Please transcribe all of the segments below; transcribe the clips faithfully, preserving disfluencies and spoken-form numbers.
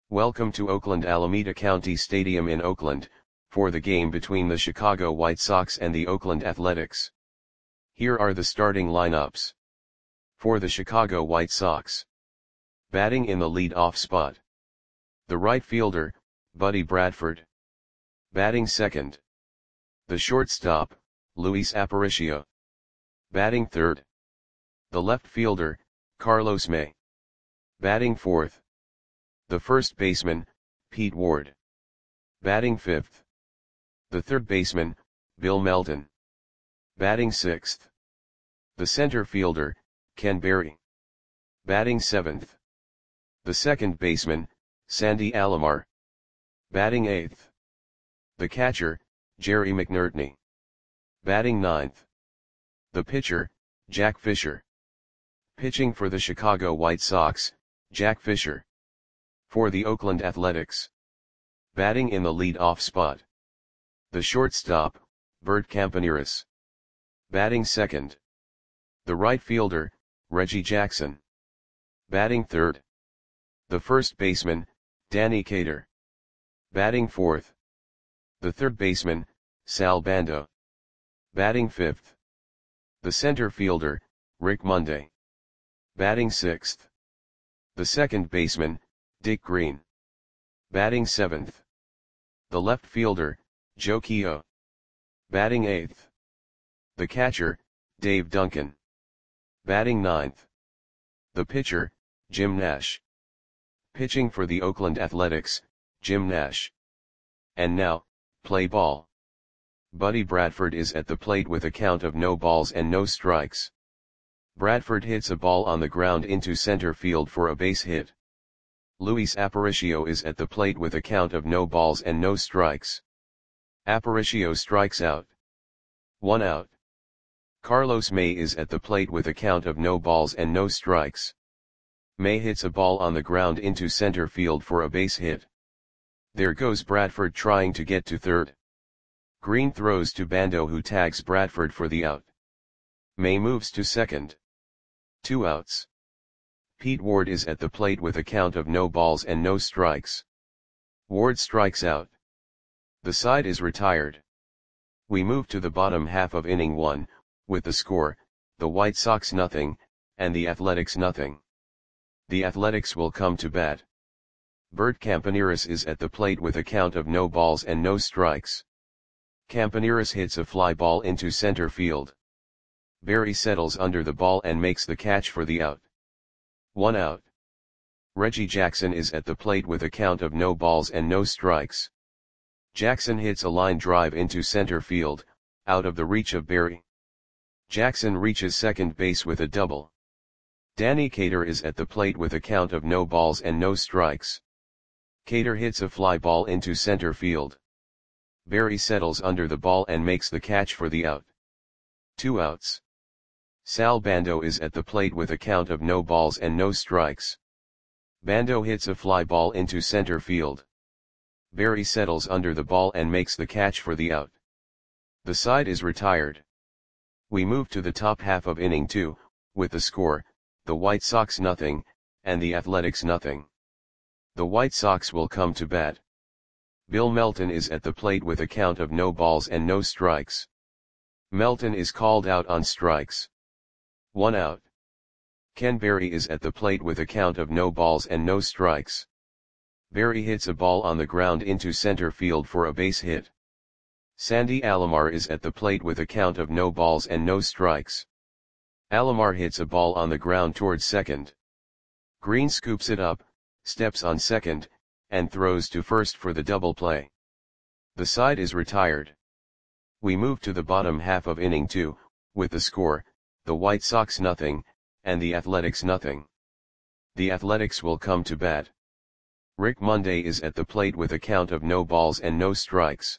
Welcome to Oakland Alameda County Stadium in Oakland, for the game between the Chicago White Sox and the Oakland Athletics. Here are the starting lineups. For the Chicago White Sox. Batting in the lead-off spot. The right fielder, Buddy Bradford. Batting second. The shortstop, Luis Aparicio. Batting third. The left fielder, Carlos May. Batting fourth. The first baseman, Pete Ward. Batting fifth. The third baseman, Bill Melton. Batting sixth. The center fielder, Ken Berry. Batting seventh. The second baseman, Sandy Alomar. Batting eighth. The catcher, Jerry McNertney. Batting ninth. The pitcher, Jack Fisher. Pitching for the Chicago White Sox, Jack Fisher. For the Oakland Athletics. Batting in the lead-off spot. The shortstop, Bert Campaneris. Batting second. The right fielder, Reggie Jackson. Batting third. The first baseman, Danny Cater. Batting fourth. The third baseman, Sal Bando. Batting fifth. The center fielder, Rick Monday. Batting sixth. The second baseman, Dick Green. Batting seventh. The left fielder, Joe Keough. Batting eighth. The catcher, Dave Duncan. Batting ninth. The pitcher, Jim Nash. Pitching for the Oakland Athletics, Jim Nash. And now, play ball. Buddy Bradford is at the plate with a count of no balls and no strikes. Bradford hits a ball on the ground into center field for a base hit. Luis Aparicio is at the plate with a count of no balls and no strikes. Aparicio strikes out. One out. Carlos May is at the plate with a count of no balls and no strikes. May hits a ball on the ground into center field for a base hit. There goes Bradford trying to get to third. Green throws to Bando, who tags Bradford for the out. May moves to second. Two outs. Pete Ward is at the plate with a count of no balls and no strikes. Ward strikes out. The side is retired. We move to the bottom half of inning one, with the score, the White Sox nothing, and the Athletics nothing. The Athletics will come to bat. Bert Campaneris is at the plate with a count of no balls and no strikes. Campaneris hits a fly ball into center field. Berry settles under the ball and makes the catch for the out. One out. Reggie Jackson is at the plate with a count of no balls and no strikes. Jackson hits a line drive into center field, out of the reach of Berry. Jackson reaches second base with a double. Danny Cater is at the plate with a count of no balls and no strikes. Cater hits a fly ball into center field. Berry settles under the ball and makes the catch for the out. Two outs. Sal Bando is at the plate with a count of no balls and no strikes. Bando hits a fly ball into center field. Berry settles under the ball and makes the catch for the out. The side is retired. We move to the top half of inning two, with the score, the White Sox nothing, and the Athletics nothing. The White Sox will come to bat. Bill Melton is at the plate with a count of no balls and no strikes. Melton is called out on strikes. One out. Ken Berry is at the plate with a count of no balls and no strikes. Berry hits a ball on the ground into center field for a base hit. Sandy Alomar is at the plate with a count of no balls and no strikes. Alomar hits a ball on the ground towards second. Green scoops it up, steps on second, and throws to first for the double play. The side is retired. We move to the bottom half of inning two, with the score, the White Sox nothing, and the Athletics nothing. The Athletics will come to bat. Rick Monday is at the plate with a count of no balls and no strikes.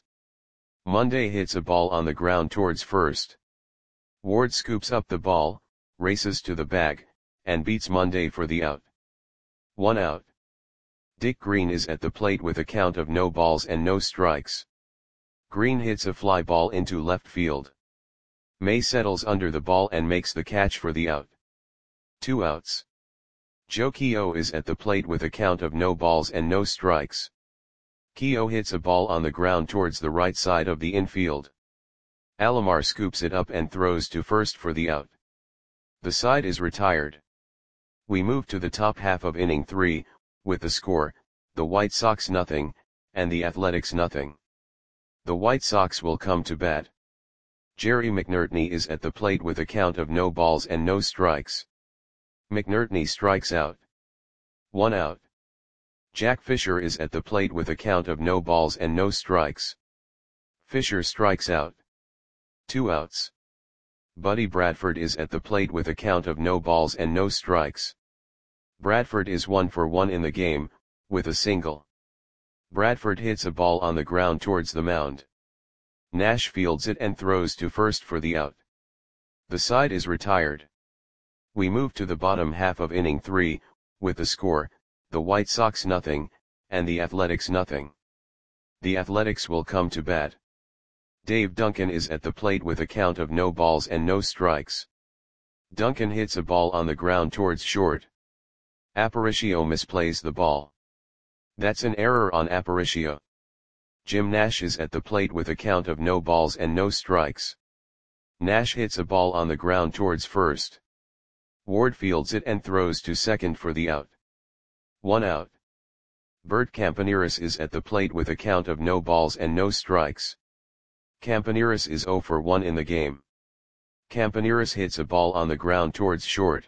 Monday hits a ball on the ground towards first. Ward scoops up the ball, races to the bag, and beats Monday for the out. One out. Dick Green is at the plate with a count of no balls and no strikes. Green hits a fly ball into left field. May settles under the ball and makes the catch for the out. Two outs. Joe Keogh is at the plate with a count of no balls and no strikes. Keogh hits a ball on the ground towards the right side of the infield. Alomar scoops it up and throws to first for the out. The side is retired. We move to the top half of inning three, with the score, the White Sox nothing, and the Athletics nothing. The White Sox will come to bat. Jerry McNertney is at the plate with a count of no balls and no strikes. McNertney strikes out. One out. Jack Fisher is at the plate with a count of no balls and no strikes. Fisher strikes out. Two outs. Buddy Bradford is at the plate with a count of no balls and no strikes. Bradford is one for one in the game, with a single. Bradford hits a ball on the ground towards the mound. Nash fields it and throws to first for the out. The side is retired. We move to the bottom half of inning three, with the score, the White Sox nothing, and the Athletics nothing. The Athletics will come to bat. Dave Duncan is at the plate with a count of no balls and no strikes. Duncan hits a ball on the ground towards short. Aparicio misplays the ball. That's an error on Aparicio. Jim Nash is at the plate with a count of no balls and no strikes. Nash hits a ball on the ground towards first. Ward fields it and throws to second for the out. One out. Bert Campaneris is at the plate with a count of no balls and no strikes. Campaneris is zero for one in the game. Campaneris hits a ball on the ground towards short.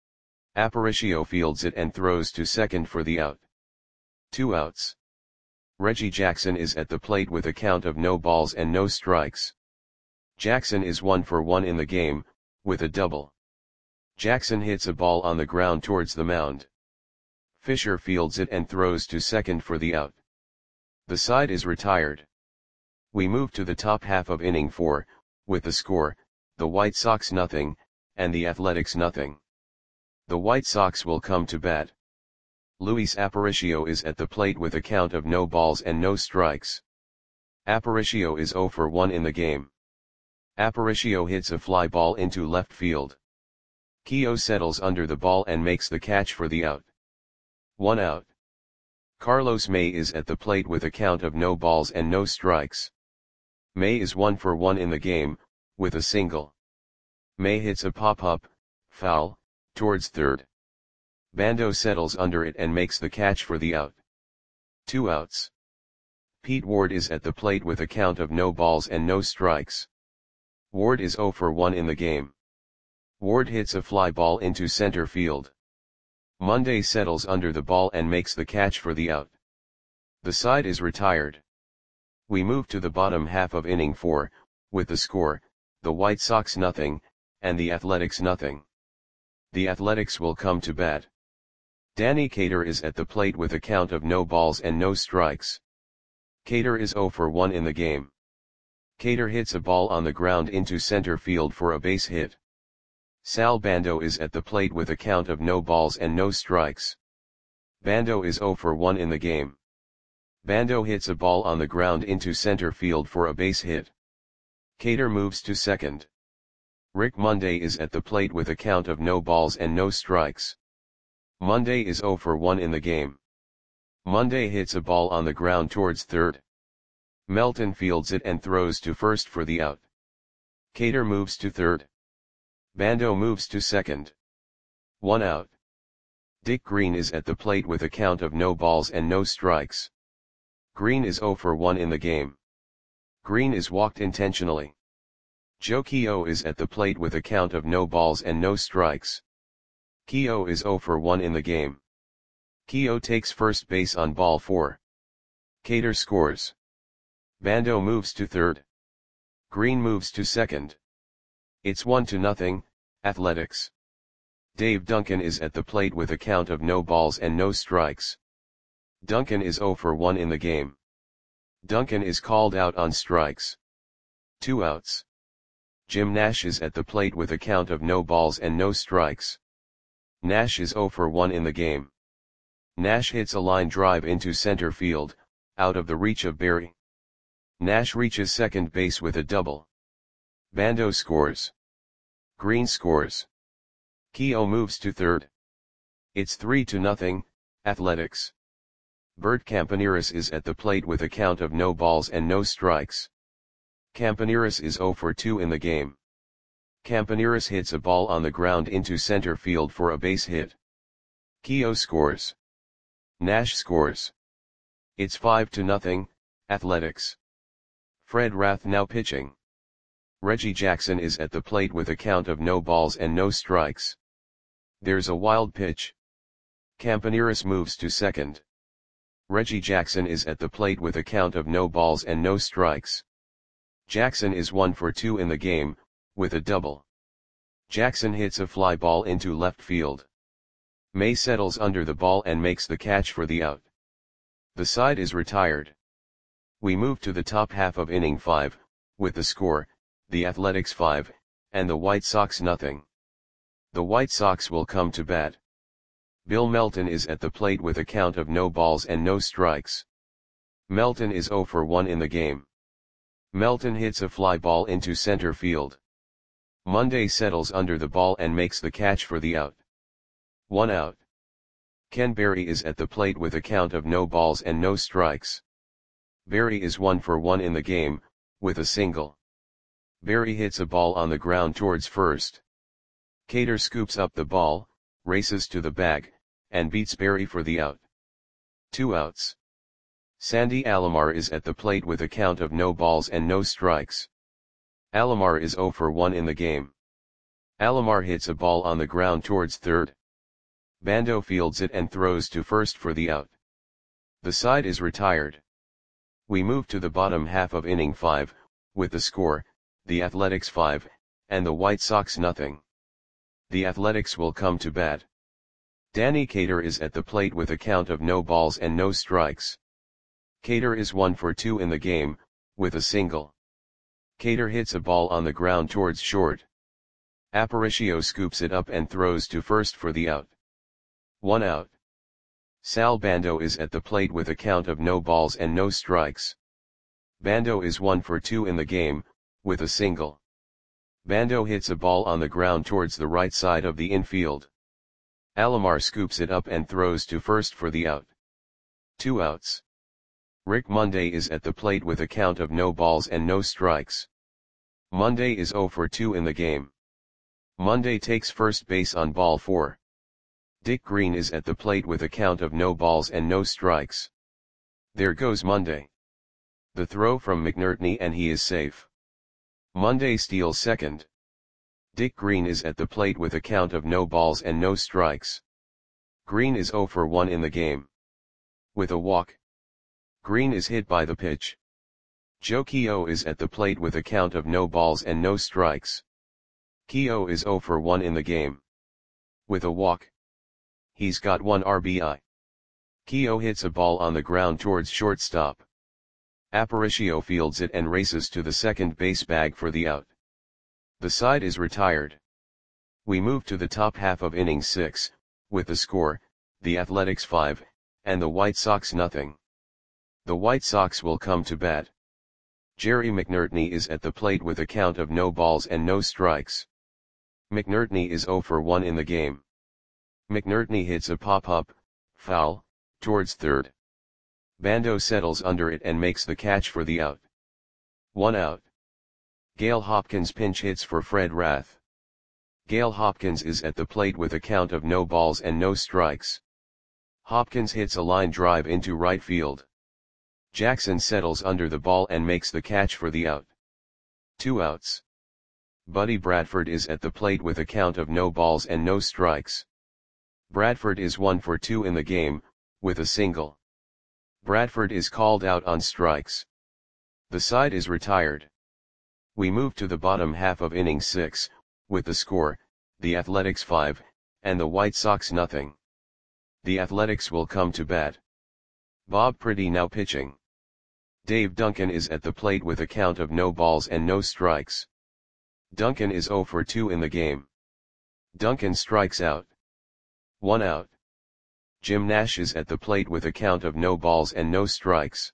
Aparicio fields it and throws to second for the out. Two outs. Reggie Jackson is at the plate with a count of no balls and no strikes. Jackson is one for one in the game, with a double. Jackson hits a ball on the ground towards the mound. Fisher fields it and throws to second for the out. The side is retired. We move to the top half of inning four, with the score, the White Sox nothing, and the Athletics nothing. The White Sox will come to bat. Luis Aparicio is at the plate with a count of no balls and no strikes. Aparicio is zero for one in the game. Aparicio hits a fly ball into left field. Keogh settles under the ball and makes the catch for the out. One out. Carlos May is at the plate with a count of no balls and no strikes. May is one for one in the game, with a single. May hits a pop-up, foul, towards third. Bando settles under it and makes the catch for the out. Two outs. Pete Ward is at the plate with a count of no balls and no strikes. Ward is zero for one in the game. Ward hits a fly ball into center field. Monday settles under the ball and makes the catch for the out. The side is retired. We move to the bottom half of inning four, with the score, the White Sox nothing, and the Athletics nothing. The Athletics will come to bat. Danny Cater is at the plate with a count of no balls and no strikes. Cater is zero for one in the game. Cater hits a ball on the ground into center field for a base hit. Sal Bando is at the plate with a count of no balls and no strikes. Bando is zero for one in the game. Bando hits a ball on the ground into center field for a base hit. Cater moves to second. Rick Monday is at the plate with a count of no balls and no strikes. Monday is zero for one in the game. Monday hits a ball on the ground towards third. Melton fields it and throws to first for the out. Cater moves to third. Bando moves to second. One out. Dick Green is at the plate with a count of no balls and no strikes. Green is zero for one in the game. Green is walked intentionally. Joe Keogh is at the plate with a count of no balls and no strikes. Keogh is zero for one in the game. Keogh takes first base on ball four. Cater scores. Bando moves to third. Green moves to second. It's one to nothing, Athletics. Dave Duncan is at the plate with a count of no balls and no strikes. Duncan is zero for one in the game. Duncan is called out on strikes. Two outs. Jim Nash is at the plate with a count of no balls and no strikes. Nash is zero for one in the game. Nash hits a line drive into center field, out of the reach of Barry. Nash reaches second base with a double. Bando scores. Green scores. Keogh moves to third. It's three to nothing, Athletics. Bert Campaneris is at the plate with a count of no balls and no strikes. Campaneris is zero for two in the game. Campaneris hits a ball on the ground into center field for a base hit. Keogh scores. Nash scores. It's five to nothing, Athletics. Fred Rath now pitching. Reggie Jackson is at the plate with a count of no balls and no strikes. There's a wild pitch. Campaneris moves to second. Reggie Jackson is at the plate with a count of no balls and no strikes. Jackson is one for two in the game, with a double. Jackson hits a fly ball into left field. May settles under the ball and makes the catch for the out. The side is retired. We move to the top half of inning five, with the score, the Athletics five, and the White Sox nothing. The White Sox will come to bat. Bill Melton is at the plate with a count of no balls and no strikes. Melton is zero for one in the game. Melton hits a fly ball into center field. Monday settles under the ball and makes the catch for the out. One out. Ken Berry is at the plate with a count of no balls and no strikes. Berry is one for one in the game, with a single. Berry hits a ball on the ground towards first. Cater scoops up the ball, races to the bag, and beats Berry for the out. Two outs. Sandy Alomar is at the plate with a count of no balls and no strikes. Alomar is zero for one in the game. Alomar hits a ball on the ground towards third. Bando fields it and throws to first for the out. The side is retired. We move to the bottom half of inning five, with the score, the Athletics five, and the White Sox nothing. The Athletics will come to bat. Danny Cater is at the plate with a count of no balls and no strikes. Cater is one for two in the game, with a single. Cater hits a ball on the ground towards short. Aparicio scoops it up and throws to first for the out. One out. Sal Bando is at the plate with a count of no balls and no strikes. Bando is one for two in the game, with a single. Bando hits a ball on the ground towards the right side of the infield. Alomar scoops it up and throws to first for the out. Two outs. Rick Monday is at the plate with a count of no balls and no strikes. Monday is zero for two in the game. Monday takes first base on ball four. Dick Green is at the plate with a count of no balls and no strikes. There goes Monday. The throw from McNertney and he is safe. Monday steals second. Dick Green is at the plate with a count of no balls and no strikes. Green is zero for one in the game. With a walk. Green is hit by the pitch. Joe Keogh is at the plate with a count of no balls and no strikes. Keogh is zero for one in the game. With a walk. He's got one R B I. Keogh hits a ball on the ground towards shortstop. Aparicio fields it and races to the second base bag for the out. The side is retired. We move to the top half of inning six, with the score, the Athletics five, and the White Sox nothing. The White Sox will come to bat. Jerry McNertney is at the plate with a count of no balls and no strikes. McNertney is zero for one in the game. McNertney hits a pop-up, foul, towards third. Bando settles under it and makes the catch for the out. One out. Gale Hopkins pinch hits for Fred Rath. Gale Hopkins is at the plate with a count of no balls and no strikes. Hopkins hits a line drive into right field. Jackson settles under the ball and makes the catch for the out. Two outs. Buddy Bradford is at the plate with a count of no balls and no strikes. Bradford is one for two in the game, with a single. Bradford is called out on strikes. The side is retired. We move to the bottom half of inning six, with the score, the Athletics five, and the White Sox nothing. The Athletics will come to bat. Bob Priddy now pitching. Dave Duncan is at the plate with a count of no balls and no strikes. Duncan is zero for two in the game. Duncan strikes out. One out. Jim Nash is at the plate with a count of no balls and no strikes.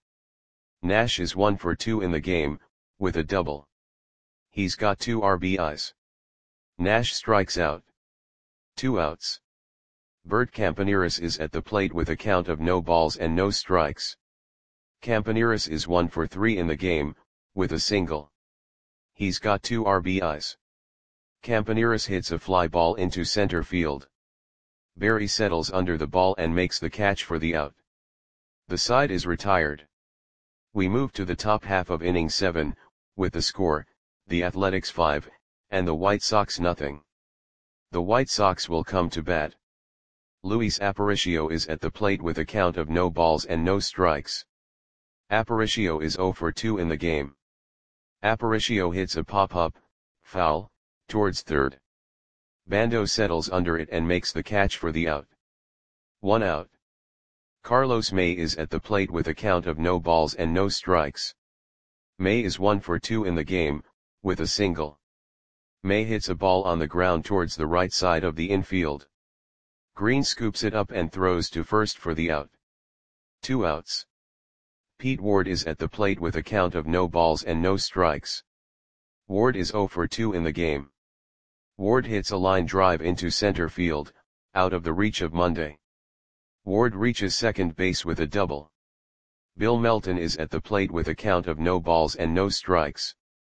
Nash is one for two in the game, with a double. He's got two R B Is. Nash strikes out. Two outs. Bert Campaneris is at the plate with a count of no balls and no strikes. Campaneris is one for three in the game, with a single. He's got two R B Is. Campaneris hits a fly ball into center field. Berry settles under the ball and makes the catch for the out. The side is retired. We move to the top half of inning seven, with the score, the Athletics five, and the White Sox nothing. The White Sox will come to bat. Luis Aparicio is at the plate with a count of no balls and no strikes. Aparicio is zero for two in the game. Aparicio hits a pop-up, foul, towards third. Bando settles under it and makes the catch for the out. One out. Carlos May is at the plate with a count of no balls and no strikes. May is one for two in the game, with a single. May hits a ball on the ground towards the right side of the infield. Green scoops it up and throws to first for the out. Two outs. Pete Ward is at the plate with a count of no balls and no strikes. Ward is zero for two in the game. Ward hits a line drive into center field, out of the reach of Monday. Ward reaches second base with a double. Bill Melton is at the plate with a count of no balls and no strikes.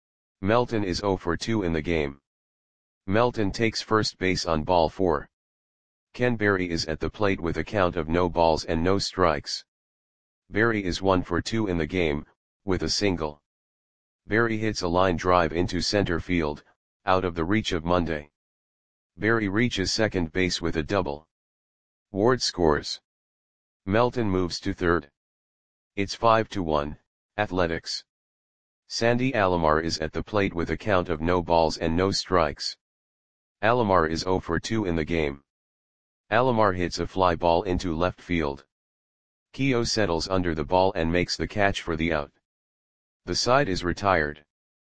Melton is zero for two in the game. Melton takes first base on ball four. Ken Berry is at the plate with a count of no balls and no strikes. Berry is one for two in the game, with a single. Berry hits a line drive into center field, out of the reach of Monday. Berry reaches second base with a double. Ward scores. Melton moves to third. It's five to one, Athletics. Sandy Alomar is at the plate with a count of no balls and no strikes. Alomar is zero for two in the game. Alomar hits a fly ball into left field. Keough settles under the ball and makes the catch for the out. The side is retired.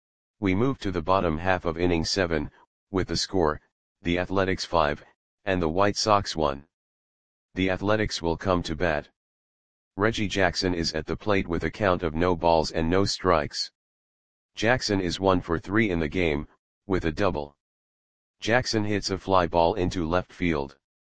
We move to the bottom half of inning seven, with the score, the Athletics five, and the White Sox one. The Athletics will come to bat. Reggie Jackson is at the plate with a count of no balls and no strikes. Jackson is one for three in the game, with a double. Jackson hits a fly ball into left field.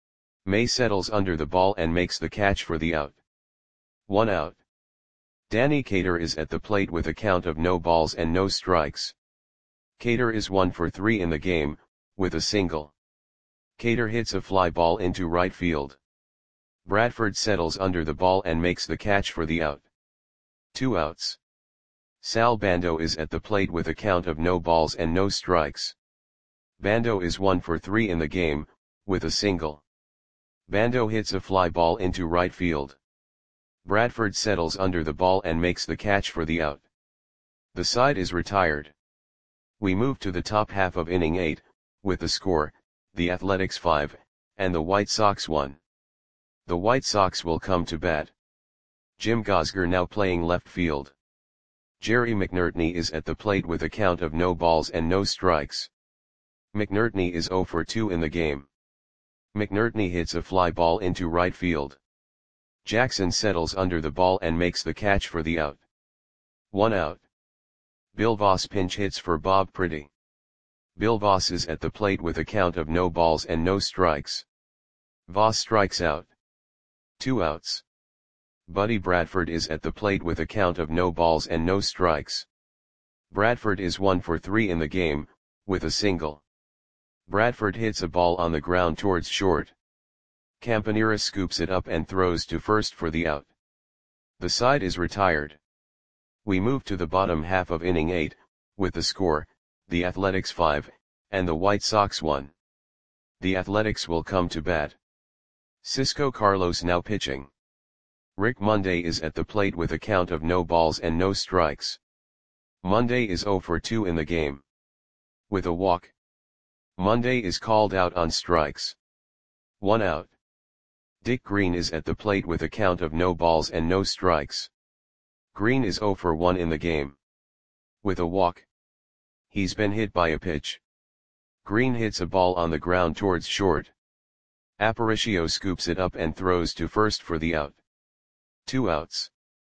May settles under the ball and makes the catch for the out. One out. Danny Cater is at the plate with a count of no balls and no strikes. Cater is one for three in the game, with a single. Cater hits a fly ball into right field. Bradford settles under the ball and makes the catch for the out. Two outs. Sal Bando is at the plate with a count of no balls and no strikes. Bando is one for three in the game, with a single. Bando hits a fly ball into right field. Bradford settles under the ball and makes the catch for the out. The side is retired. We move to the top half of inning eight, with the score, the Athletics five, and the White Sox one. The White Sox will come to bat. Jim Gosger now playing left field. Jerry McNertney is at the plate with a count of no balls and no strikes. McNertney is zero for two in the game. McNertney hits a fly ball into right field. Jackson settles under the ball and makes the catch for the out. One out. Bill Voss pinch hits for Bob Pretty. Bill Voss is at the plate with a count of no balls and no strikes. Voss strikes out. Two outs. Buddy Bradford is at the plate with a count of no balls and no strikes. Bradford is one for three in the game, with a single. Bradford hits a ball on the ground towards short. Campaneris scoops it up and throws to first for the out. The side is retired. We move to the bottom half of inning eight, with the score, the Athletics five, and the White Sox one. The Athletics will come to bat. Cisco Carlos now pitching. Rick Monday is at the plate with a count of no balls and no strikes. Monday is zero for two in the game. With a walk. Monday is called out on strikes. One out. Dick Green is at the plate with a count of no balls and no strikes. Green is zero for one in the game. With a walk. He's been hit by a pitch. Green hits a ball on the ground towards short. Aparicio scoops it up and throws to first for the out. Two outs.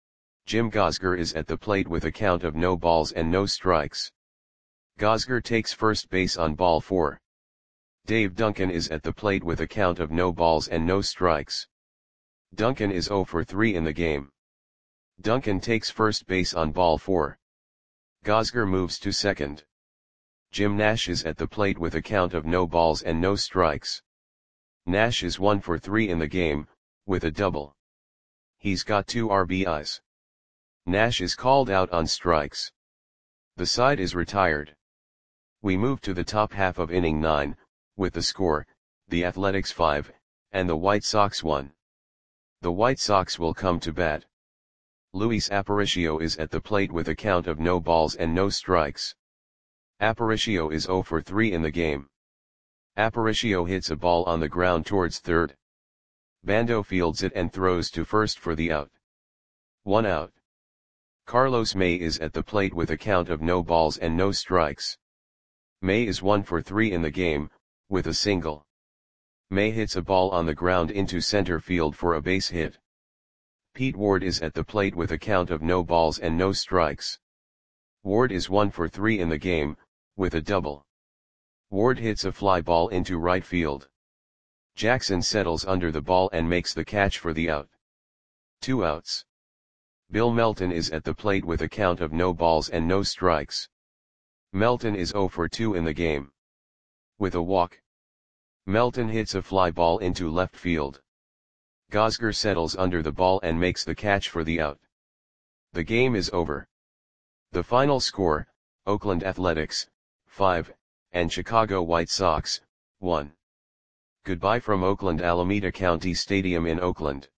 Jim Gosger is at the plate with a count of no balls and no strikes. Gosger takes first base on ball four. Dave Duncan is at the plate with a count of no balls and no strikes. Duncan is zero for three in the game. Duncan takes first base on ball four. Gosger moves to second. Jim Nash is at the plate with a count of no balls and no strikes. Nash is one for three in the game, with a double. He's got two R B Is. Nash is called out on strikes. The side is retired. We move to the top half of inning nine, with the score, the Athletics five, and the White Sox one. The White Sox will come to bat. Luis Aparicio is at the plate with a count of no balls and no strikes. Aparicio is zero for three in the game. Aparicio hits a ball on the ground towards third. Bando fields it and throws to first for the out. One out. Carlos May is at the plate with a count of no balls and no strikes. May is one for three in the game, with a single. May hits a ball on the ground into center field for a base hit. Pete Ward is at the plate with a count of no balls and no strikes. Ward is one for three in the game, with a double. Ward hits a fly ball into right field. Jackson settles under the ball and makes the catch for the out. Two outs. Bill Melton is at the plate with a count of no balls and no strikes. Melton is zero for two in the game. With a walk. Melton hits a fly ball into left field. Gosger settles under the ball and makes the catch for the out. The game is over. The final score, Oakland Athletics, five, and Chicago White Sox, one. Goodbye from Oakland Alameda County Stadium in Oakland.